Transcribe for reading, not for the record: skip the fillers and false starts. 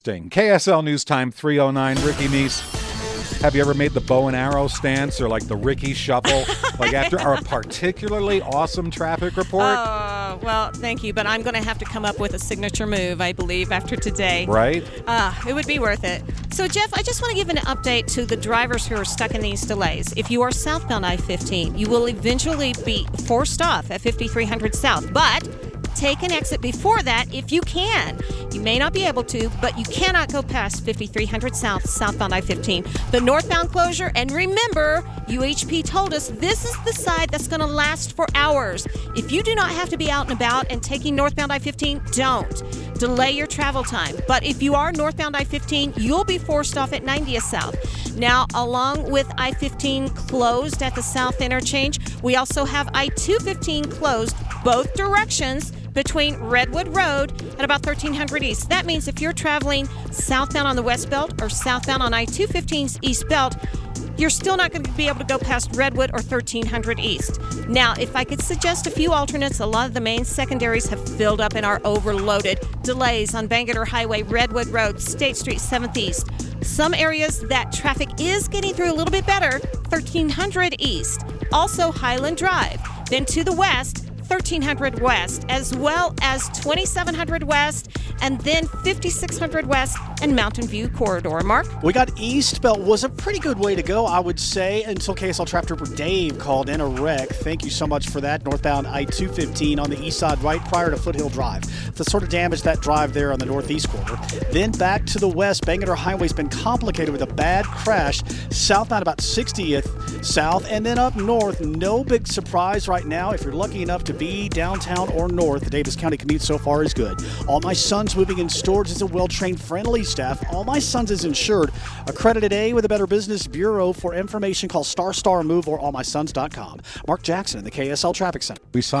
KSL News Time 309, Ricky Meese. Have you ever made the bow and arrow stance or like the Ricky shuffle? Like after a particularly awesome traffic report? Well, thank you, but I'm going to have to come up with a signature move, I believe, after today. Right? It would be worth it. So, Jeff, I just want to give an update to the drivers who are stuck in these delays. If you are southbound I-15, you will eventually be forced off at 5300 South, but take an exit before that if you can. You may not be able to, but you cannot go past 5300 South, southbound I-15. The northbound closure, and remember, UHP told us this is the side that's going to last for hours. If you do not have to be out and about and taking northbound I-15, don't. Delay your travel time. But if you are northbound I-15, you'll be forced off at 90th South. Now, along with I-15 closed at the South Interchange, we also have I-215 closed both directions between Redwood Road and about 1300 East. That means if you're traveling southbound on the West Belt or southbound on I-215's East Belt, you're still not going to be able to go past Redwood or 1300 East. Now, if I could suggest a few alternates, a lot of the main secondaries have filled up and are overloaded. Delays on Bangerter Highway, Redwood Road, State Street, 7th East. Some areas that traffic is getting through a little bit better, 1300 East. Also Highland Drive. Then to the west, 1300 West, as well as 2700 West, and then 5600 West and Mountain View Corridor. Mark? We got East Belt. Was a pretty good way to go, I would say, until KSL Traffic Trooper Dave called in a wreck. Thank you so much for that. Northbound I-215 on the east side right prior to Foothill Drive. The sort of damage that drive there on the northeast corner. Then back to the west, Bangerter Highway's been complicated with a bad crash southbound about 60th South, and then up north. No big surprise right now. If you're lucky enough to be downtown or north, the Davis County commute so far is good. All My Sons Moving and Storage is a well-trained, friendly staff. All My Sons is insured. Accredited A with a Better Business Bureau. For information, call Star Move or allmysons.com. Mark Jackson in the KSL Traffic Center. We saw